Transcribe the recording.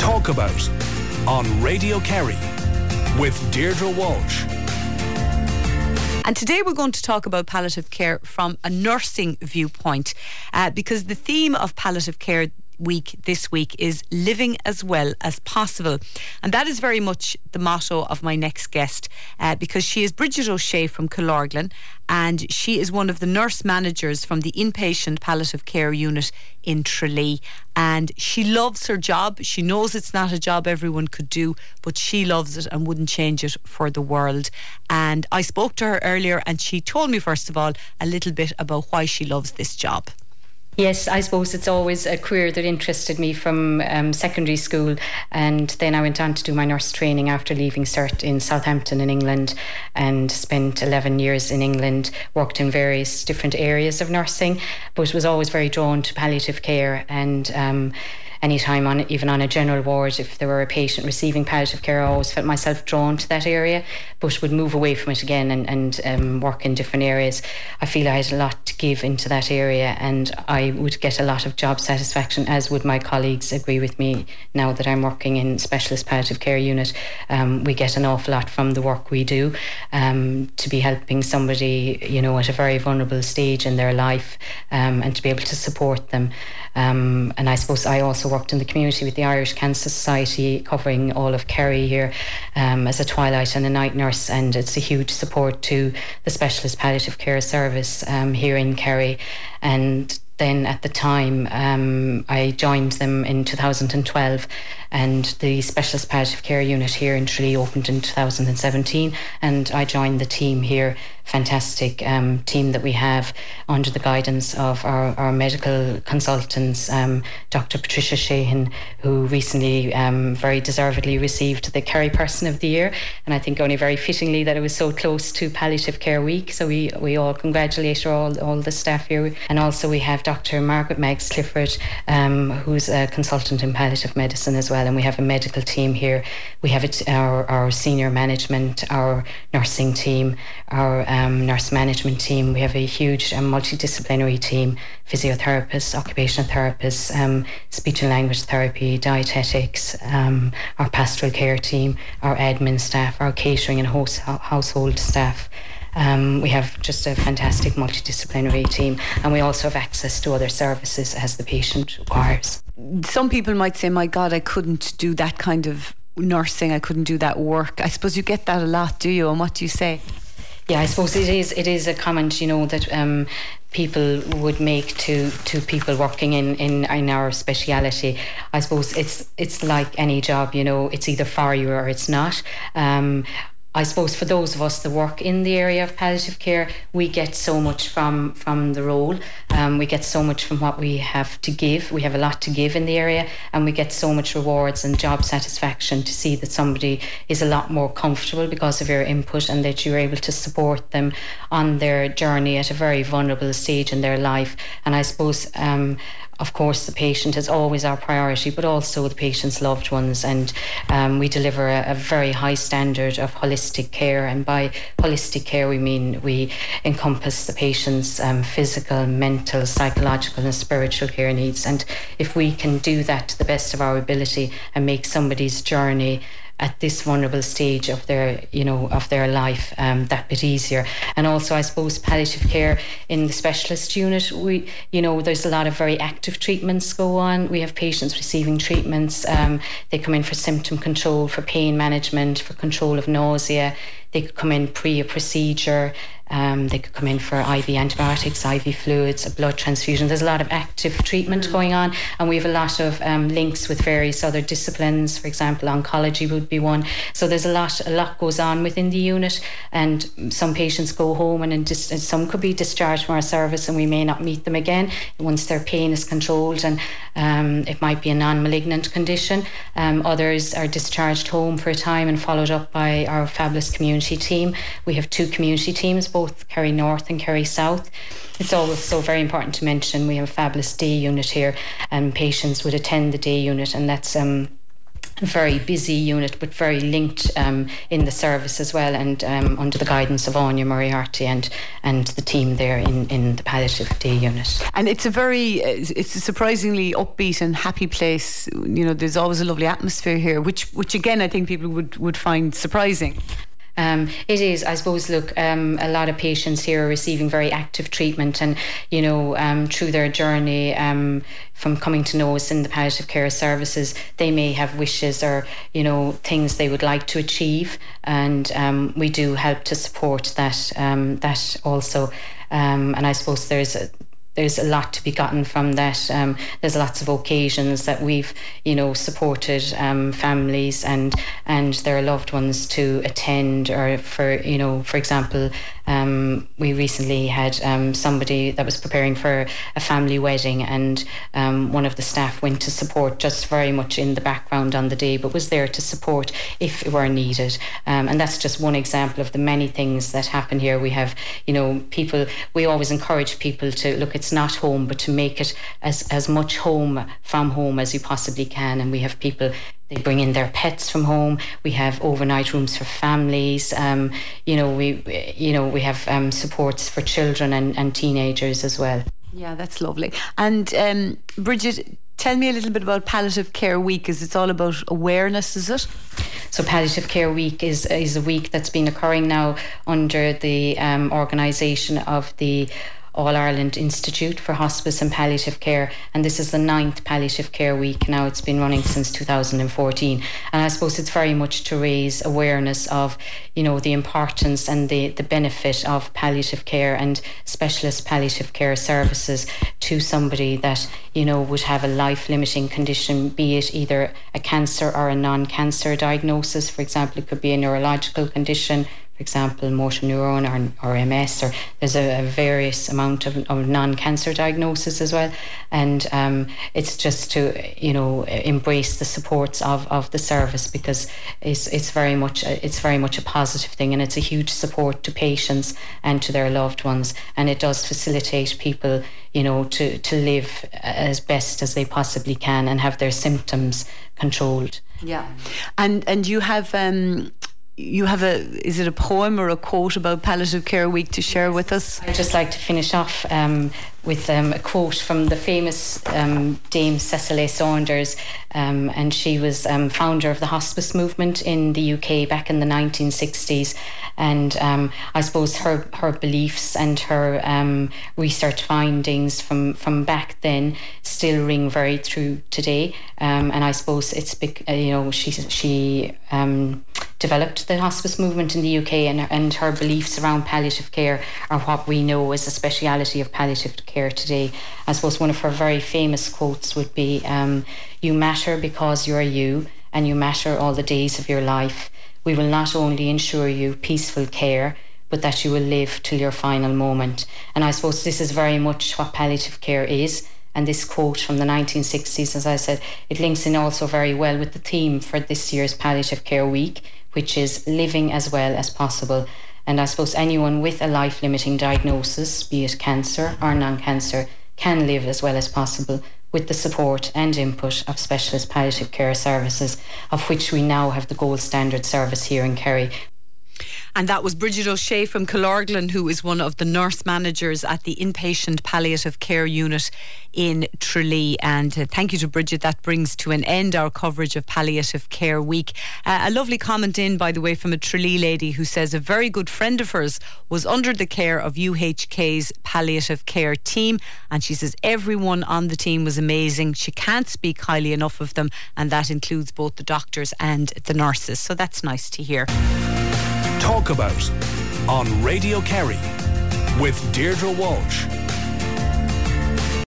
Talk About on Radio Kerry with Deirdre Walsh. And today we're going to talk about palliative care from a nursing viewpoint, because the theme of Palliative Care Week this week is living as well as possible, and that is very much the motto of my next guest, because she is Bridget O'Shea from Killorglin, and she is one of the nurse managers from the inpatient palliative care unit in Tralee, and she loves her job. She knows it's not a job everyone could do, but she loves it and wouldn't change it for the world. And I spoke to her earlier, and she told me first of all a little bit about why she loves this job. Yes, I suppose it's always a career that interested me from secondary school, and then I went on to do my nurse training after leaving cert in Southampton in England, and spent 11 years in England, worked in various different areas of nursing, but was always very drawn to palliative care. And anytime even on a general ward, if there were a patient receiving palliative care, I always felt myself drawn to that area, but would move away from it again and work in different areas. I feel I had a lot to give into that area, and I would get a lot of job satisfaction, as would my colleagues agree with me now that I'm working in specialist palliative care unit. We get an awful lot from the work we do, to be helping somebody, at a very vulnerable stage in their life, and to be able to support them. And I suppose I also worked in the community with the Irish Cancer Society, covering all of Kerry here, as a twilight and a night nurse, and it's a huge support to the specialist palliative care service here in Kerry. And then at the time, I joined them in 2012, and the specialist palliative care unit here in Tralee opened in 2017, and I joined the team here. Fantastic team that we have under the guidance of our medical consultants, Dr. Patricia Sheehan, who recently very deservedly received the Kerry Person of the Year, and I think only very fittingly that it was so close to Palliative Care Week, so we all congratulate her, all the staff here. And also we have Dr. Margaret Meggs Clifford, who's a consultant in palliative medicine as well, and we have a medical team here. We have our senior management, our nursing team, our nurse management team. We have a huge multidisciplinary team: physiotherapists, occupational therapists, speech and language therapy, dietetics, our pastoral care team, our admin staff, our catering and household staff. We have just a fantastic multidisciplinary team, and we also have access to other services as the patient requires. Some people might say, my God, I couldn't do that kind of nursing, I couldn't do that work. I suppose you get that a lot, do you? And what do you say? Yeah, I suppose it is a comment, that people would make to people working in our speciality. I suppose it's like any job, it's either for you or it's not. I suppose for those of us that work in the area of palliative care, we get so much from the role. We get so much from what we have to give. We have a lot to give in the area, and we get so much rewards and job satisfaction to see that somebody is a lot more comfortable because of your input, and that you're able to support them on their journey at a very vulnerable stage in their life. And I suppose of course, the patient is always our priority, but also the patient's loved ones. And we deliver a very high standard of holistic care. And by holistic care, we mean we encompass the patient's physical, mental, psychological and spiritual care needs. And if we can do that to the best of our ability and make somebody's journey at this vulnerable stage of their life that bit easier. And also, I suppose, palliative care in the specialist unit, we there's a lot of very active treatments go on. We have patients receiving treatments. They come in for symptom control, for pain management, for control of nausea. They could come in pre a procedure. They could come in for IV antibiotics, IV fluids, a blood transfusion. There's a lot of active treatment going on, and we have a lot of links with various other disciplines. For example, oncology would be one. So there's a lot goes on within the unit, and some patients go home and some could be discharged from our service, and we may not meet them again once their pain is controlled, and it might be a non-malignant condition. Others are discharged home for a time and followed up by our fabulous community team. We have 2 community teams, both Kerry North and Kerry South. It's also very important to mention we have a fabulous day unit here, and patients would attend the day unit, and that's very busy unit, but very linked in the service as well, and under the guidance of Anya Moriarty and the team there in the palliative day unit. And it's a surprisingly upbeat and happy place. There's always a lovely atmosphere here, which again I think people would find surprising. It is, I suppose. Look, a lot of patients here are receiving very active treatment, and through their journey from coming to know us in the palliative care services, they may have wishes or things they would like to achieve, and we do help to support that also. And I suppose there's a lot to be gotten from that. There's lots of occasions that we've, supported families and their loved ones to attend, or for example, we recently had somebody that was preparing for a family wedding, and one of the staff went to support, just very much in the background on the day, but was there to support if it were needed. And that's just one example of the many things that happen here. We have, people, we always encourage people to look, it's not home, but to make it as much home from home as you possibly can. And we have people, they bring in their pets from home. We have overnight rooms for families. We have supports for children and teenagers as well. Yeah, that's lovely. And Bridget, tell me a little bit about Palliative Care Week. It's all about awareness, is it? So Palliative Care Week is a week that's been occurring now under the organisation of the All-Ireland Institute for Hospice and Palliative Care, and this is the 9th Palliative Care Week now. It's been running since 2014, and I suppose it's very much to raise awareness of the importance and the benefit of palliative care and specialist palliative care services to somebody that would have a life-limiting condition, be it either a cancer or a non-cancer diagnosis. For example, it could be a neurological condition, for example, motor neuron or MS, or there's a various amount of non-cancer diagnosis as well. And it's just to, embrace the supports of the service, because it's very much a positive thing, and it's a huge support to patients and to their loved ones. And it does facilitate people, to live as best as they possibly can and have their symptoms controlled. Yeah. And you have is it a poem or a quote about Palliative Care Week to share with us? I'd just like to finish off with a quote from the famous Dame Cecil A. Saunders, and she was founder of the hospice movement in the UK back in the 1960s, and I suppose her beliefs and her research findings from back then still ring very true today, and I suppose it's she developed the hospice movement in the UK, and her beliefs around palliative care are what we know as the speciality of palliative care today. I suppose one of her very famous quotes would be, "You matter because you are you, and you matter all the days of your life. We will not only ensure you peaceful care, but that you will live till your final moment." And I suppose this is very much what palliative care is. And this quote from the 1960s, as I said, it links in also very well with the theme for this year's Palliative Care Week, which is living as well as possible. And I suppose anyone with a life-limiting diagnosis, be it cancer or non-cancer, can live as well as possible with the support and input of specialist palliative care services, of which we now have the gold standard service here in Kerry. And that was Bridget O'Shea from Killorglin, who is one of the nurse managers at the Inpatient Palliative Care Unit in Tralee. And thank you to Bridget. That brings to an end our coverage of Palliative Care Week. A lovely comment in, by the way, from a Tralee lady who says a very good friend of hers was under the care of UHK's palliative care team, and she says everyone on the team was amazing. She can't speak highly enough of them, and that includes both the doctors and the nurses. So that's nice to hear. Talk About on Radio Kerry with Deirdre Walsh.